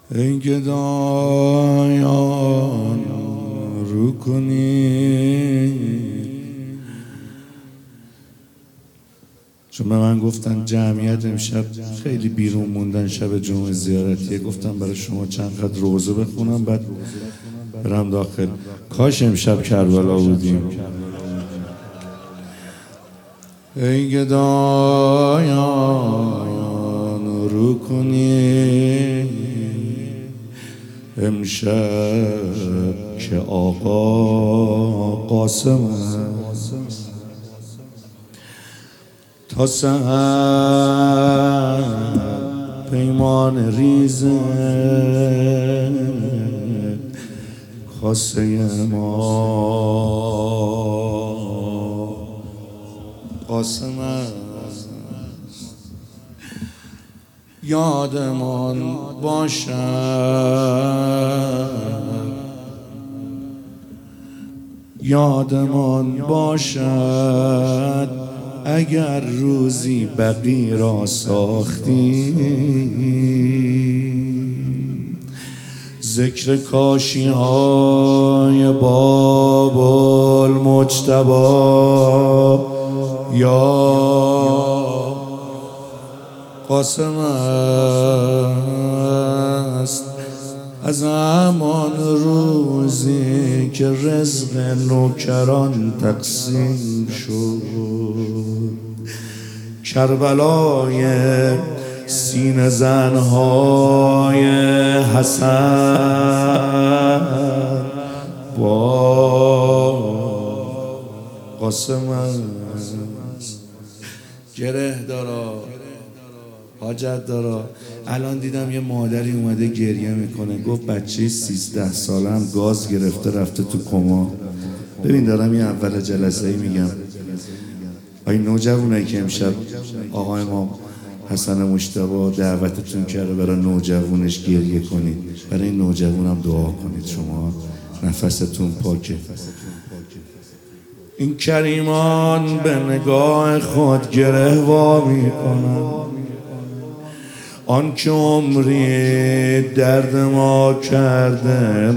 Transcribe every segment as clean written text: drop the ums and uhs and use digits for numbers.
ای گدایان رو کنید، چون به من گفتن جمعیت امشب خیلی بیرون موندن شب جمعه زیارتیه، گفتم برای شما چند خط روزه بخونم بعد برم داخل. کاش امشب کربلا بودیم. ای گدایان رو کنید، امشب که آقا قاسم تا سحر پیمان ریزه خواسته ما قاسم است. یادمان باشد، یادمان باشد اگر روزی بقی را ساختیم، ذکر کاشی های باب المجتبی یا قاسم است. از همان روزی که رزق نوکران تقسیم شد، کربلای سینه زنهای حسن با قاسم است. گره دارا، حاجت دارا. الان دیدم یه مادری اومده گریه میکنه، گفت بچه 13 ساله هم گاز گرفته رفته تو کما. ببین دارم یه اول جلسه ای میگم، آی نوجوانایی که امشب آقای ما حسن مجتبی دعوتتون کرده برای نوجوانش گریه کنید، برای این نوجوانم دعا کنید. شما نفستون پاکه. این کریمان به نگاه خود گره وا میکنن، آن که عمری درد ما کرده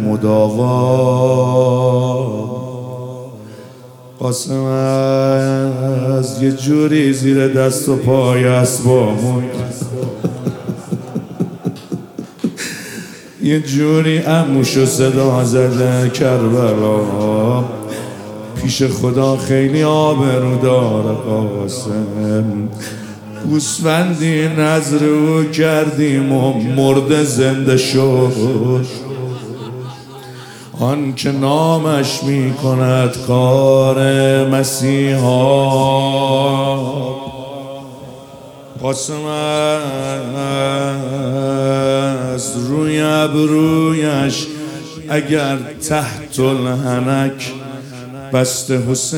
مداوا. قاسم از یه جوری زیر دست و پای اسبامون یه جوری عموشو صدا زده کربلا، پیش خدا خیلی آبرو داره قاسم. گوسفندی نذر او کردیم و مرده زنده شد، آن که نامش می کند کار مسیحا. قاسم از روی ابرویش اگر تحت الحنک بسته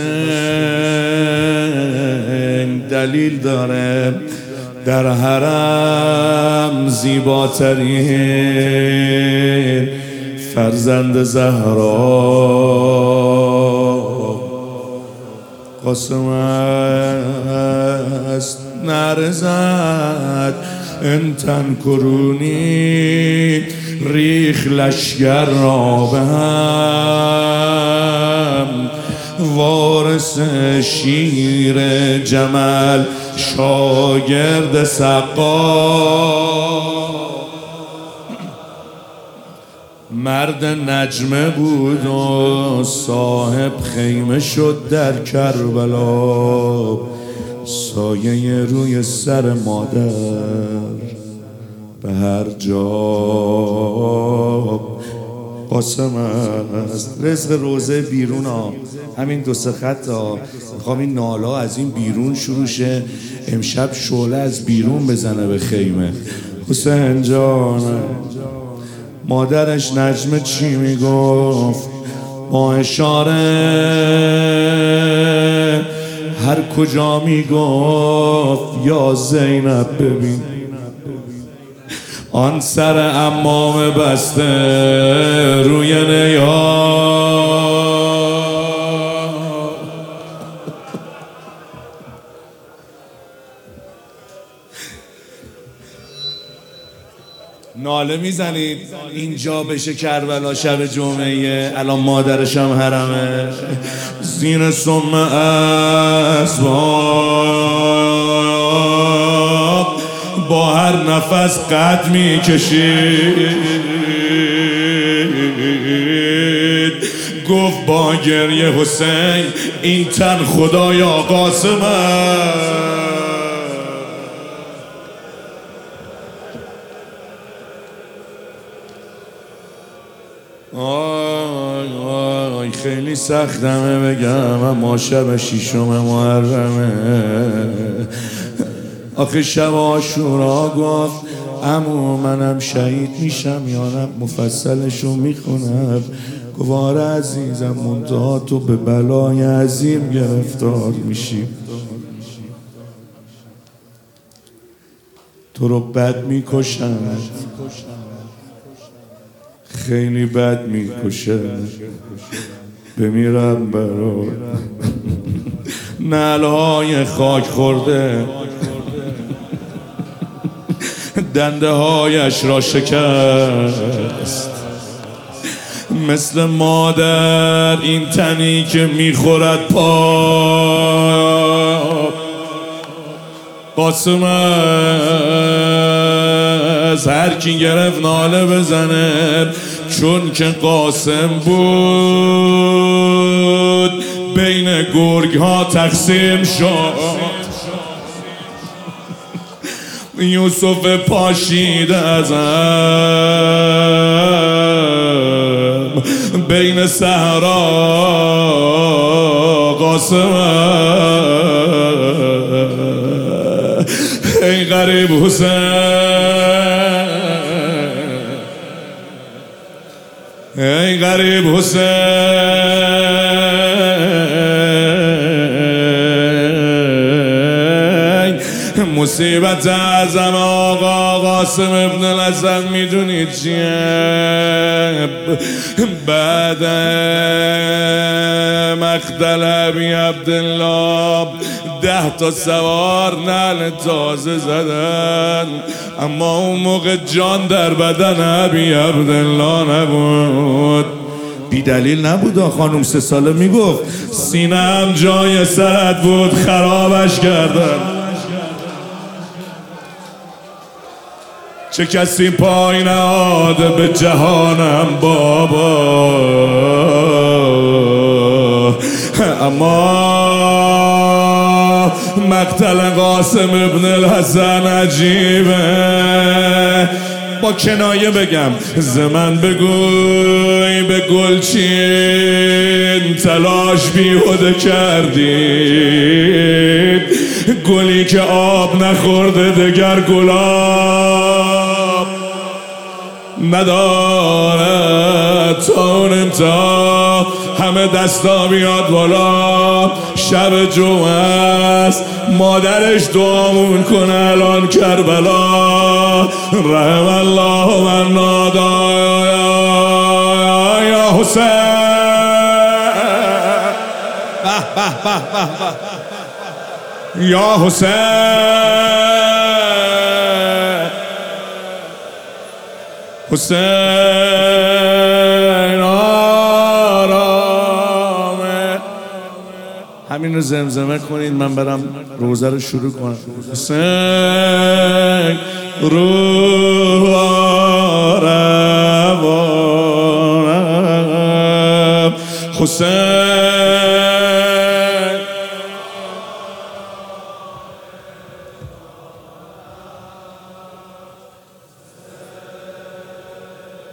حسین دلیل داره، در حرم زیباترین فرزند زهرا قاسم است. نرزد انتن کرونی ریخ لشگر را به هم، وارث شیر جمل شاگرد سقا. مرد نجمه بود و صاحب خیمه شد در کربلا، سایه روی سر مادر به هر جا. قاسم است. رزق روزه بیرون ها، همین دو سه خط ها. میخوام این نالا از این بیرون شروع شه، امشب شعله از بیرون بزنه به خیمه. حسین جان مادرش نجمه چی میگفت؟ با اشاره هر کجا میگفت یا زینب ببین آن سر عمامه بسته روی نیا. ناله میزنید اینجا بشه کربلا شب جمعه، الان مادرشم حرمه، زین سم اسباب با هر نفس قد میکشید، گفت با گریه حسین این تن خدایا قاسمه. آی خیلی سختمه بگم، اما شب شیشم محرمه، آخه شب عاشورا گفت عمو منم شهید میشم یا نه، مفصلشو میخونم. گوار عزیزم منتها تو به بلای عظیم گرفتار میشی، تو رو بد میکشن، خیلی بد میکشه، بمیرم برات. نعلهای خاک خورده دنده هایش را شکست، مثل مادر این تنی که میخورد پا قاسم از هر کی گرفت ناله بزنه، چون که قاسم بود بین گرگ ها تقسیم شد. یوسف پاشیده ازم بین صحرا قاسم، ای غریب حسین، ای غریب حسین، مصیبت اعظم آقا قاسم ابن الحسن میدونید چیه؟ بعد مقتل ابی عبدالله 10 تا سوار نعل تازه زدن، اما اون موقع جان در بدن ابی عبدالله نبود. بی دلیل نبود، خانوم 3 ساله میگفت سینم جای سرت بود خرابش کردن. چه کسی پای نهاد به جهانم بابا، اما مقتل قاسم ابن الحسن عجیبه. با کنایه بگم ز من بگوی به گلچین تلاش بیهوده کردید، گلی که آب نخورده دگر گلاب نداره، تا اون انتها همه دستا بیاد بالا. شب جمعه است مادرش دعامون کنه الان کربلا، رحم الله من نادا یا حسین. به به به به یا حسین، حسین آرامه. همین رو زمزمه کنید من برم روزه رو شروع کنم. حسین روح آرام، حسین